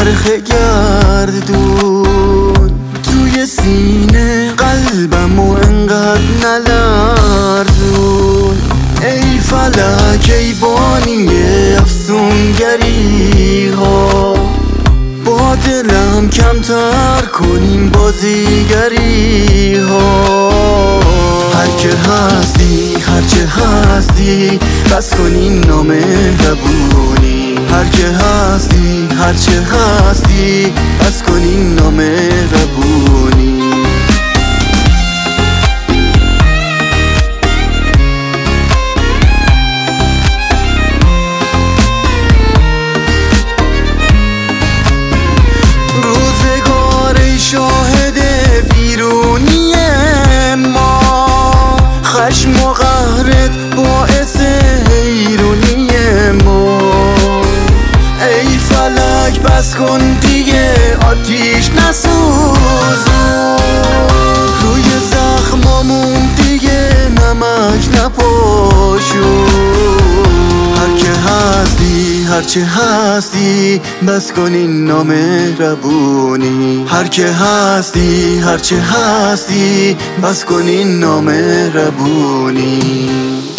چرخ گردون توی سینه قلبمو انقدر نلرزون. ای فلک ای بانی افسونگری ها، با دلم کمتر کنیم بازیگری ها. هر که هستی هرچه هستی بس کنین نامهربونی. هر که هستی هرچه هستی بس کنین نامهربونی. شاهد ویرونی ما، خشم و قهرت باعث حیرونی ما. ای فلک بس کن دیگه آتیش نسوزون، روی زخمامون دیگه نمک نپاشون. هر که هستی هرچه هستی بس کنین نامهربونی. هر که هستی هرچه هستی بس کنین نامهربونی.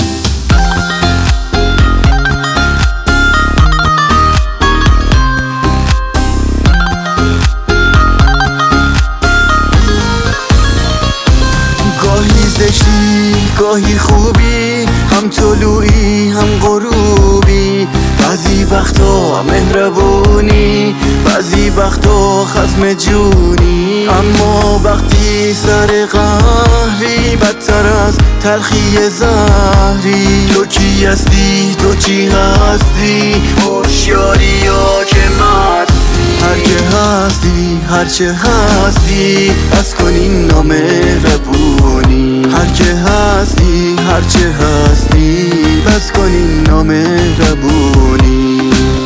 گاهی زشتی گاهی خوبی، هم طلوعی هم غروبی. بعضی وقتا مهربونی بعضی وقتا خصم جونی. اما وقتی سر قهری بدتر از تلخی زهری. تو کی هستی تو چی هستی هوشیاری ها که مستی. هر که هستی هرچه هستی بس کنین نامهربونی. هر که هستی هرچه هستی بس کنین نامهربونی.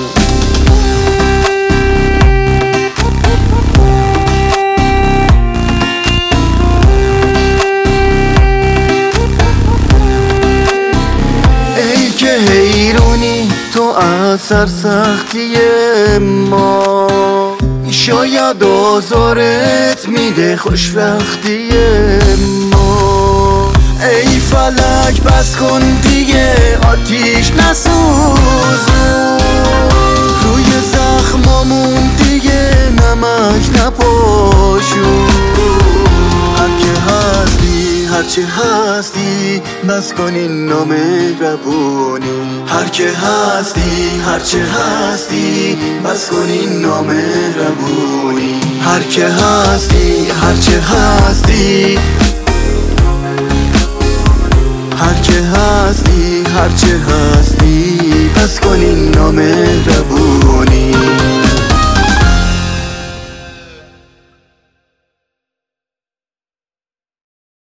ای که حیرونی تو از سرسختی ما، شاید آزارت میده خوشبختی ما. ای فلک بس کن دیگه آتیش نسوزون، روی زخمامون دیگه نمک نپاشون. هر که هستی هرچه هستی بس کنین نامهربونی. هر که هستی هرچه هستی بس کنین نامهربونی. هر که هستی هرچه هستی هر که هستی هرچه هستی بس کنین نامهربونی.